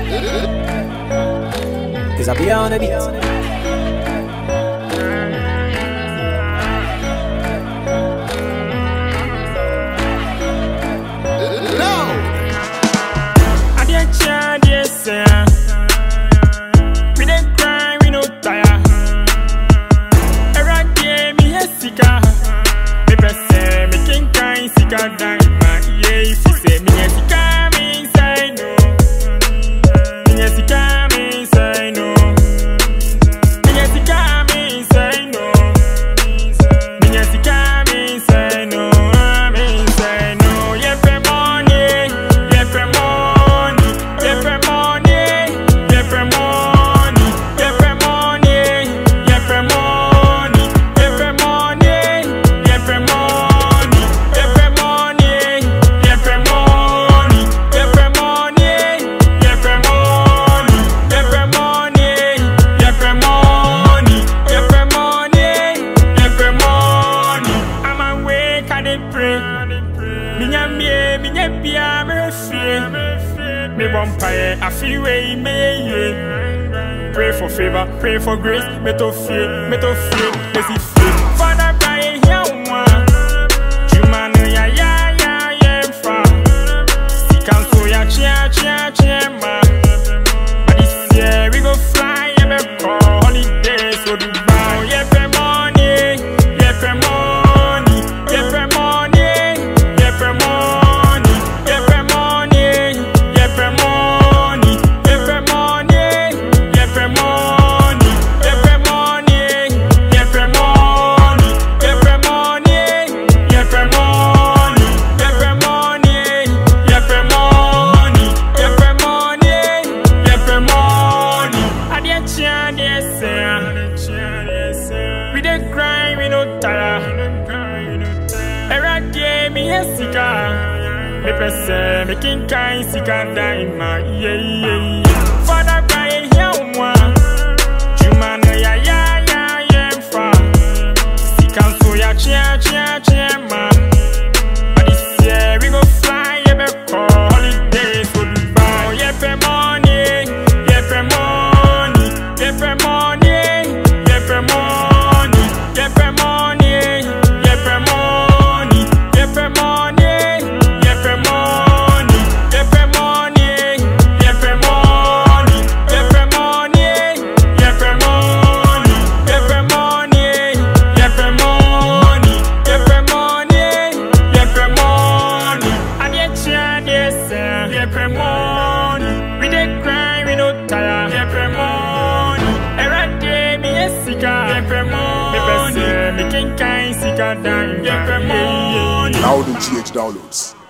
Cause I be on the beat. Me vampire, I feel way me. Pray for favor, pray for grace. Me to fear, let's see fear. Father, cry here one. Jumano ya fa. Stick and so ya chia ma. But this year we go fly, yeah, me call holiday so Dubai. Yeah, pay money, yeah, pay money, yeah, pay money, yeah, pay money. We dey grind, we no tire. Every day me a sika. Me press, me king kind sika daima. Yeah. Father cry here one. Jumano ya fa. Sika so ya chia ma. But this year we go fly, yeah, me call holiday so Dubai. Yeah, pay money, yeah, pay money, yeah, pay money. We dey grind, we no tire. Yeah, pray money. Every day me a sika. Yeah, pray money. Me best me king kind sika dime. Yeah, pray money. Now the GH downloads.